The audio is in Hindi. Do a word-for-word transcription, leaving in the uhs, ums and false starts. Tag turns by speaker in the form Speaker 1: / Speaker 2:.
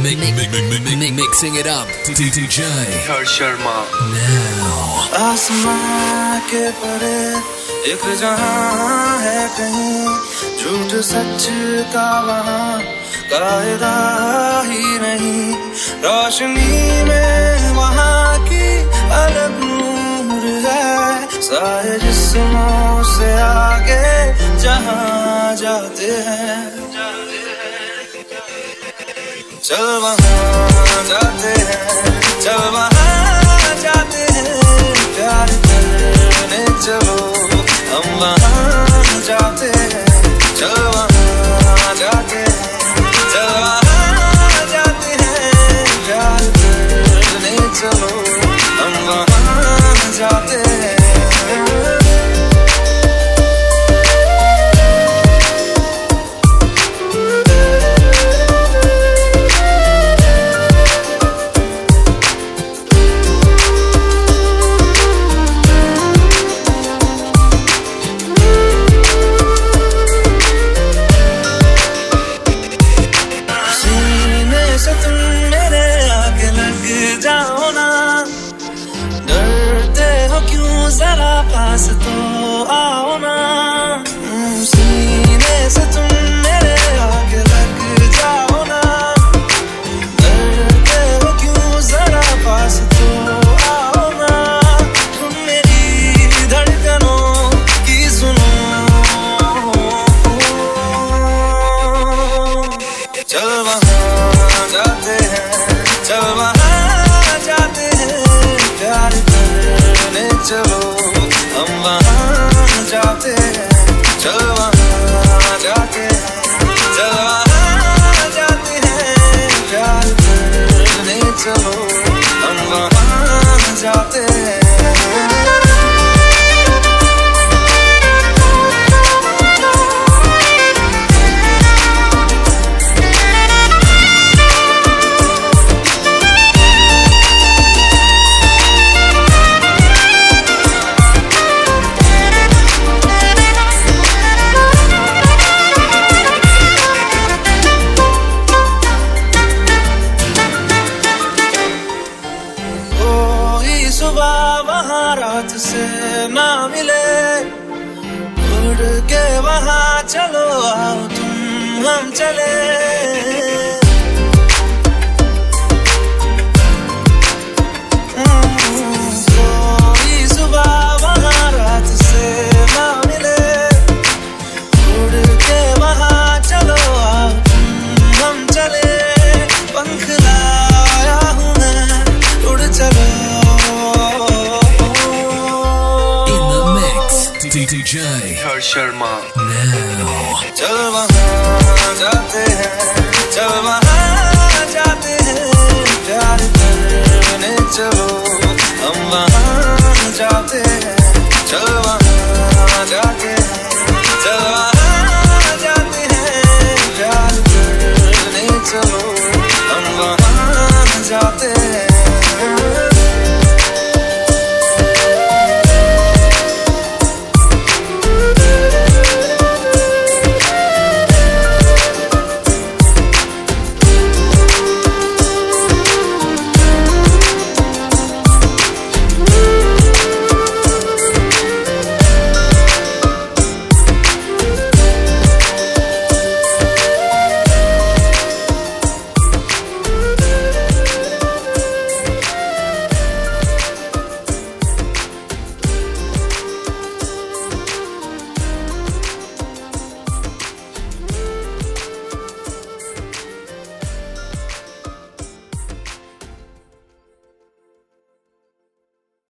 Speaker 1: Mixing it up, D J
Speaker 2: Harsh Sharma.
Speaker 1: now.
Speaker 3: आसमां के परे एक जहां है कहीं, झूठ सच का वहां कायदा ही नहीं। रोशनी में वहां की अलग नूर है, सारे जिस्मों से आगे जहां जाते हैं। चल वहां जाते हैं, चल वहां जाते हैं, प्यार करने चलो हम वहां जाते हैं। चल वहां जाते हैं, चल वहां जाते हैं, प्यार करने चलो हम वहां जाते हैं। जरा पास तो आओ ना, सीने से तुम मेरे आगे लग जाओ ना। डरते हो क्यों, जरा पास तो आओ ना। तुम मेरी धड़कनों की सुनो। चल वहां जाते हैं, चल वहां जाते हैं, प्यार करने चलो हम वहां जाते हैं। चल वहां जाते हैं, चल वहां जाते हैं, प्यार करने चलो हम वहां जाते हैं। सुबह वहाँ रात से ना मिले, उड़ के वहाँ चलो आओ तुम हम चले। कोई सुबह वहाँ रात से ना मिले, उड़ के वहाँ चलो आओ तुम हम चले। पंख लाया हूँ मैं, उड़ चलो।
Speaker 1: D J
Speaker 2: Harsh Sharma.
Speaker 1: now.
Speaker 3: चल वहां जाते हैं, चल वहां जाते हैं, प्यार करने चलो हम वहां